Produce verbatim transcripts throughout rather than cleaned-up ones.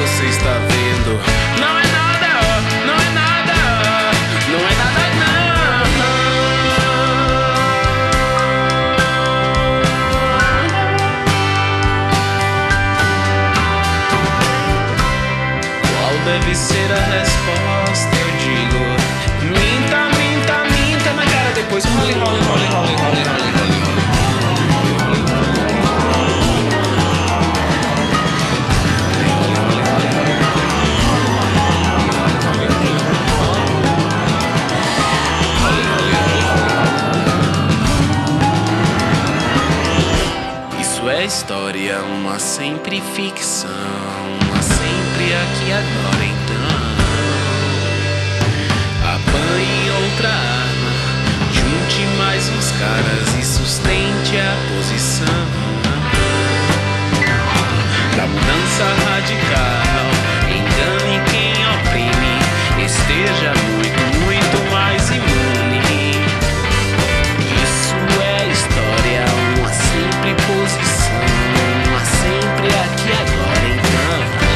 você está vendo não é nada, não é nada, não é nada não. Qual deve ser a resposta? Eu digo, minta, minta, minta na cara, depois role, role, role, role, role, role, role, role. É história, uma sempre ficção, uma sempre aqui agora então. Apanhe outra arma, junte mais uns caras e sustente a posição da mudança radical. Engane quem oprime, esteja muito, muito mais imune. Isso é história, uma sempre posição. Sempre aqui agora então.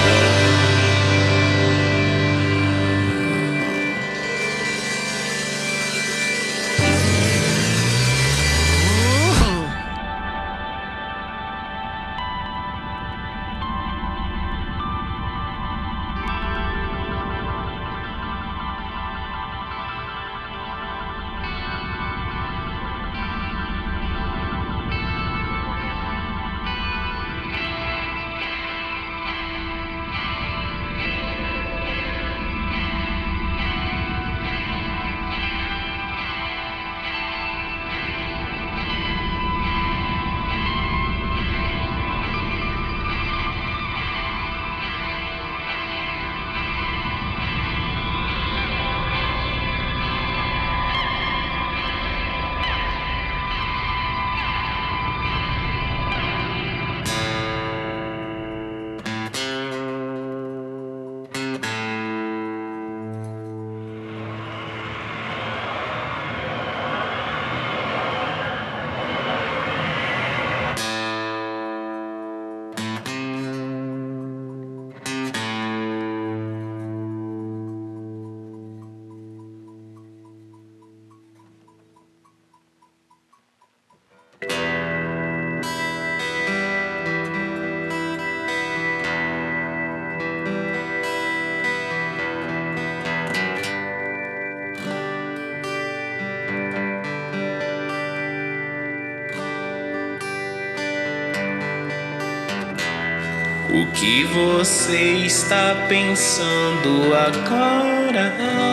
O que você está pensando agora?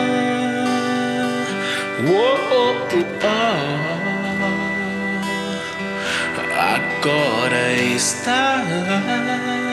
Oh, oh, oh, oh. Agora está